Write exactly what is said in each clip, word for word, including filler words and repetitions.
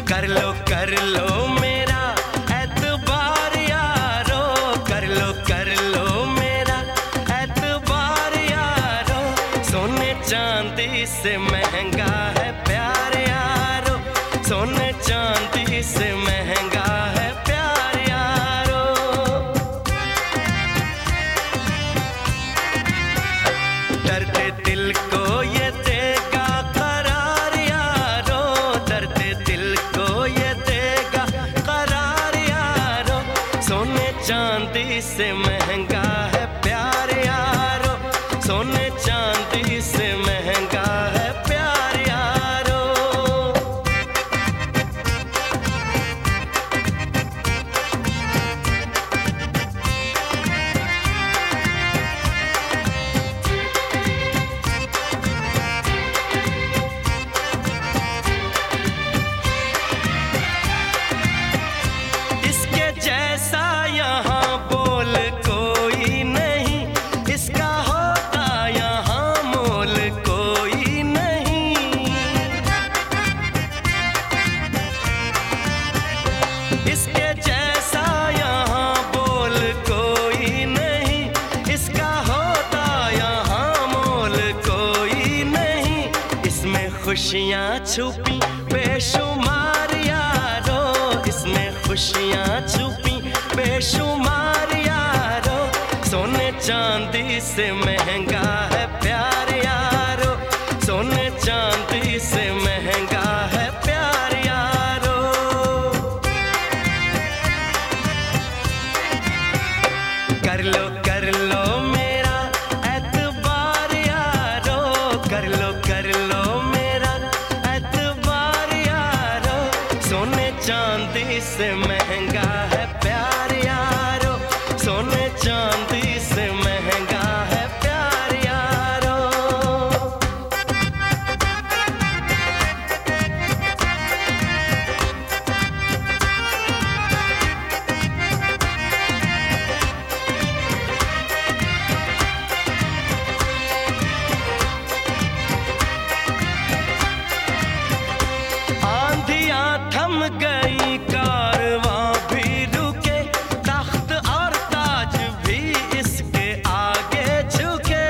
कर लो कर लो मेरा एतबार यारो, कर लो कर लो मेरा एतबार यारो, सोने चांदी से महंगा है प्यार यारो, सोने चांदी से महंगा है प्यार यारो। डरते दिल को ये देगा करार यारो, डरते दिल को ये देगा करार यारो, सोने चांदी से महंगा है प्यार यारो, सोने चांदी से महंगा है प्यार यारो। इसके जैसा यहाँ बोल कोई नहीं, इसका होता यहाँ मोल कोई नहीं। इसके जैसा यहाँ बोल कोई नहीं, इसका होता यहाँ मोल कोई नहीं। इसमें खुशियाँ छुपी बेशुमार यारो, इसमें खुशियाँ छुपी बेशुमार यारो, सोने चांदी से महंगा है प्यार यारो, सोने चांदी से महंगा है प्यार यारो। कर लो कर लो मेरा एतबार यारो, कर लो कर लो मेरा एतबार यारो, सोने चांदी से महंगा है प्यार यारो, सोने चांदी से महंगा है प्यार यारो। आंधियां थम गई कारवां भी रुके, तख्त और ताज भी इसके आगे झुके।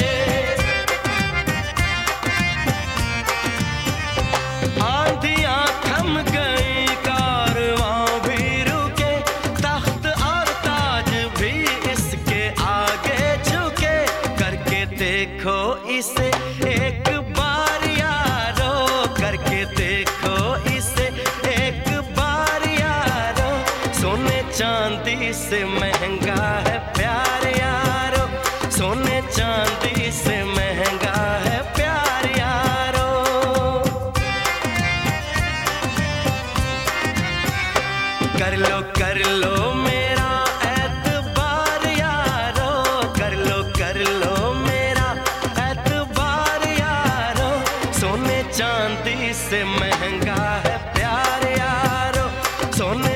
आंधियां थम गई कारवां भी रुके, तख्त और ताज भी इसके आगे झुके। करके देखो इसे एक बार यारो, करके देखो इसे एक बार यारो, सोने चांदी से महंगा है प्यार यारो, सोने चांदी से महंगा है प्यार यारो। कर लो कर लो मेरा एतबार यारो, कर लो कर लो मेरा एतबार यारो, सोने चांदी से महंगा है प्यार यारो, सोने